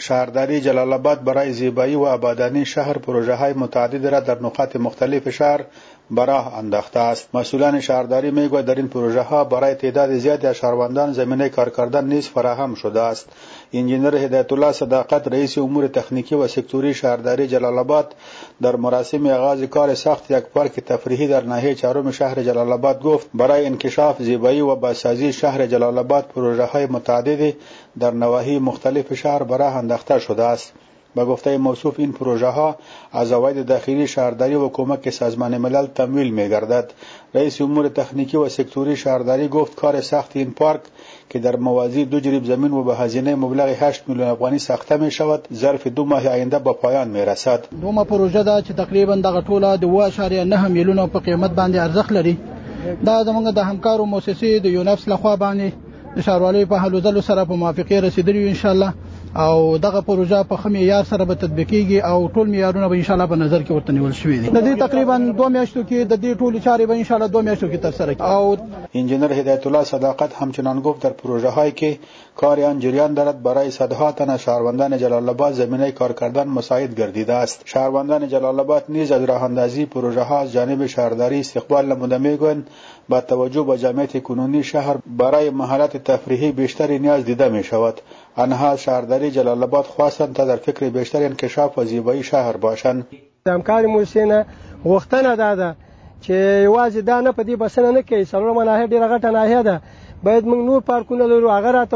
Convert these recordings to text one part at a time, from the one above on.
شهرداری جلال آباد برای زیبایی و آبادانی شهر پروژه‌های متعددی را در نقاط مختلف شهر به راه انداخته است. مسئولان شهرداری میگویند در این پروژه‌ها برای تعداد زیادی از شهروندان زمینه کار کردن نیز فراهم شده است. انجینر هدایت الله صداقت رئیس امور تکنیکی و سکتوری شهرداری جلال آباد در مراسم آغاز کار ساخت یک پارک تفریحی در ناحیه چهارم شهر جلال آباد گفت برای انکشاف زیبایی و بازسازی شهر جلال آباد پروژه‌های متعددی در نواحی مختلف شهر به راه انداخته شده است. به گفته موصوف این پروژه ها از عواید داخلی شهرداری و کمک سازمان ملل تمویل می گردد. رئیس امور تکنیکی و سکتوری شهرداری گفت کار ساخت این پارک که در موازی 2 جریب زمین و به هزینه مبلغ 8 میلیون افغانی ساخته می شود ظرف 2 ماه آینده به پایان می رسد. دومه پروژه ده چې تقریبا دغه ټوله د 2.9 میلیون په قیمت باندې ارزښت لري. دا زموږ د همکارو مؤسسې د یونفس لخوا باندې د ښاروالۍ په هلو ځلو سره په موافقه رسیدلی ان شاء الله او دغه پروژه په معیار سره به تطبیقیږي او ټول معیارونه به ان شاء الله په نظر کې ورته نیول شوي دي. د دې تقریبا 2 میاشتو کې د دې ټول چارې به ان شاء الله 2 میاشتو کې ترسره او انجینر هدایت الله صداقت همچنان گفت در پروژه هایی که کار آن جریان دارد برای صدها تن شهروندان جلال آباد زمینه کار کردن مساعد گردیده است. شهروندان جلال آباد نیز از راه اندازی پروژه ها از جانب شهرداری استقبال نموده میگویند با توجه به جامعیت کنونی شهر برای مهارت تفریحی بیشتری نیاز دیده می شود. آنها شهرداری جلال آباد خواستند تا در فکر بیشتر انکشاف و زیبایی شهر باشند. همکاری موسینه غوښتنه ده چې یوازې دا نه پدې بسنه نه کوي څلورمه ناحیه ډیره غټه ناحیه ده باید موږ نور پارکونه لرو هغه راته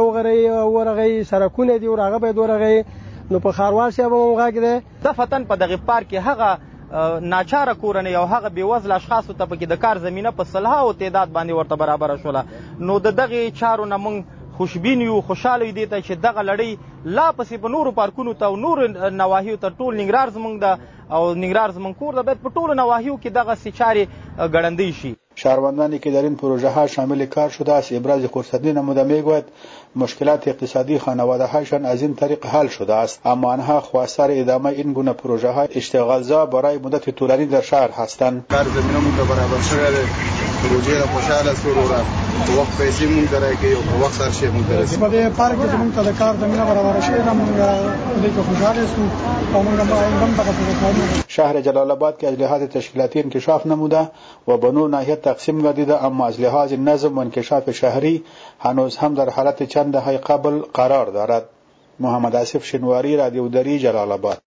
ورغی سرکونه دي ورغه باید ورغی نو په خاروال صاحب هم غاګ ده دفتن په دغه پارک هغه ناچاره کورنۍ او هغه بیوزل اشخاصو ته پکې د کار زمینه په صلحه او تعداد باندې ورته برابر شوله نو د دغه چارو نه موږ خوشبین یو خوشاله دي ته چې دغه لړۍ لا پسې په نورو پارکونو ته او نور نواحیو ته ټول ننګرهار زموږ د او ننګرهار زموږ کور د باید په ټولو نواحیو کې دغه چارې ګړندۍ شي. شهروندانی که در این پروژه ها شامل کار شده است ابراز خرسندی نموده میگوید مشکلات اقتصادی خانواده هایشان از این طریق حل شده است اما آنها خواستار ادامه این گونه پروژه های اشتغالزا برای مدت طولانی در شهر هستند. کار زمینه مون برابر شوی دی پروژه را خوشاله سرور وخت پیسې مونږ راکې او په وخت سره شي مونږ درسي په دې پارک کې مونږ ته د کار زمینه برابر شوې ده مونږ دې کې خوشاله سو او مونږ هم دغه پروژه شهر جلال آباد که از لحاظ تشکیلاتی انکشاف نموده و به 9 ناحیه تقسیم گردیده اما از لحاظ نظم و انکشاف شهری هنوز هم در حالت چند دهه قبل قرار دارد. محمد آصف شنواری رادیو دری جلال آباد.